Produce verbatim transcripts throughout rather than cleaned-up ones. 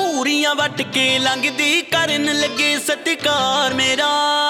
ਘੂਰੀਆਂ ਵੱਟ ਕੇ ਲੰਘਦੀ ਕਰਨ ਲੱਗੇ ਸਤਿਕਾਰ ਮੇਰਾ।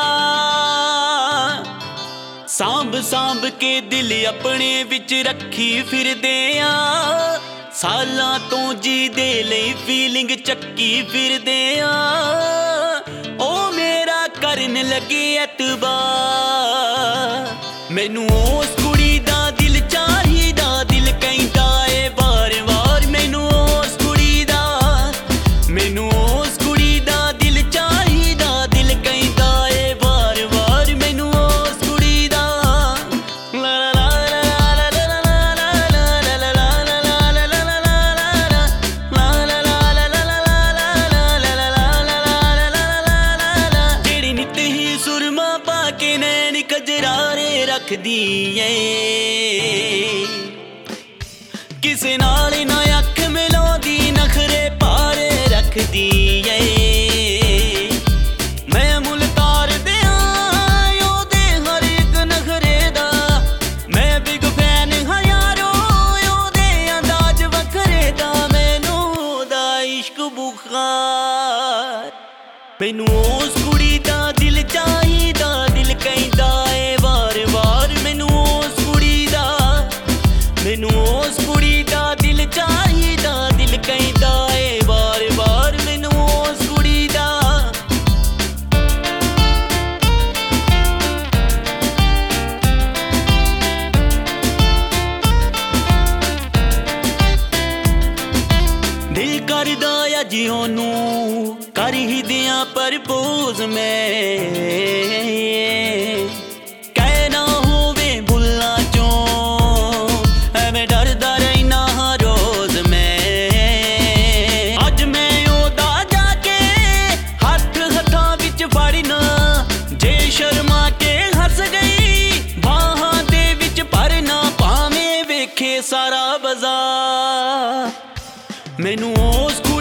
ਸਾਂਭ ਸਾਂਭ ਕੇ ਦਿਲ ਆਪਣੇ ਵਿੱਚ ਰੱਖੀ ਫਿਰਦੇ ਆ, ਸਾਲਾਂ ਤੋਂ ਜੀ ਦੇ ਲਈ ਫੀਲਿੰਗ ਚੱਕੀ ਫਿਰਦੇ ਆ। ਉਹ ਮੇਰਾ ਕਰਨ ਲੱਗੇ ਐਤਬਾਰ, ਮੈਨੂੰ ਉਸ ਕੁੜੀ ਦਾ ਦਿਲ ਚਾਹੀਦਾ, ਦਿਲ ਕਹਿੰਦਾ ਏ ਵਾਰ ਵਾਰ ਮੈਨੂੰ ਉਸ ਕੁੜੀ ਦਾ, ਮੈਨੂੰ ਉਸ ਕੁੜੀ ਦਾ ਦਿਲ ਚਾਹੀਦਾ, ਦਿਲ ਕਹਿੰਦਾ ਏ ਵਾਰ ਵਾਰ ਮੈਨੂੰ ਉਸ ਕੁੜੀ ਦਾ। ਜਿਹੜੀ ਨਿੱਤ ਹੀ ਸੁਰਮਾ ਪਾ ਕੇ ਨੈਣ ਕਜਰਾਰੇ ਰੱਖਦੀ ਏ, ਕਿਸੇ ਨਾਲ ਨਾ ਅੱਖ ਮਿਲਾਉਂਦੀ, ਨਖਰੇ ਭਾਰੇ ਰੱਖਦੀ ਏ। ਮੈਂ ਮੁੱਲ ਤਾਰ ਦਿਆਂ ਉਹਦੇ ਹਰ ਇੱਕ ਨਖਰੇ ਦਾ, ਮੈਂ ਬਿਗ ਫੈਨ ਹਾਂ ਯਾਰੋ ਉਹਦੇ ਅੰਦਾਜ਼ ਵੱਖਰੇ ਦਾ। ਮੈਨੂੰ ਉਹਦਾ ਇਸ਼ਕ ਬੁਖਾਰ, ਮੈਨੂੰ ਉਸ ਕੁੜੀ ਦਾ ਦਿਲ ਚਾਹੀਦਾ, ਦਿਲ ਕਹਿੰਦਾ ਏ ਵਾਰ ਵਾਰ ਮੈਨੂੰ ਉਸ ਕੁੜੀ ਦਾ, ਮੈਨੂੰ ਉਸ ਕੁੜੀ ਦਾ ਦਿਲ ਚਾਹੀਦਾ, ਦਿਲ ਕਹਿੰਦਾ ਏ ਵਾਰ ਵਾਰ ਮੈਨੂੰ ਉਸ ਕੁੜੀ ਦਾ। ਦਿਲ ਕਰਦਾ ਅੱਜ ਉਹਨੂੰ ਕਰ ਹੀ ਦਿਆਂ ਪ੍ਰਪੋਜ਼ ਮੈਂ, ਕਹਿ ਨਾ ਹੋਵੇ ਬੁੱਲਾਂ ਚੋਂ ਐਵੇਂ ਡਰਦਾ ਰਹਿਣਾ ਹਰ ਰੋਜ਼ ਮੈਂ। ਅੱਜ ਮੈਂ ਉਹਦਾ ਜਾ ਕੇ ਹੱਥ ਹੱਥਾਂ ਵਿੱਚ ਫੜਨਾ, ਜੇ ਸ਼ਰਮਾ ਕੇ ਹੱਸ ਗਈ ਬਾਹਾਂ ਦੇ ਵਿੱਚ ਭਰਨਾ, ਭਾਵੇਂ ਵੇਖੇ ਸਾਰਾ ਬਾਜ਼ਾਰ ਮੈਨੂੰ ਉਸ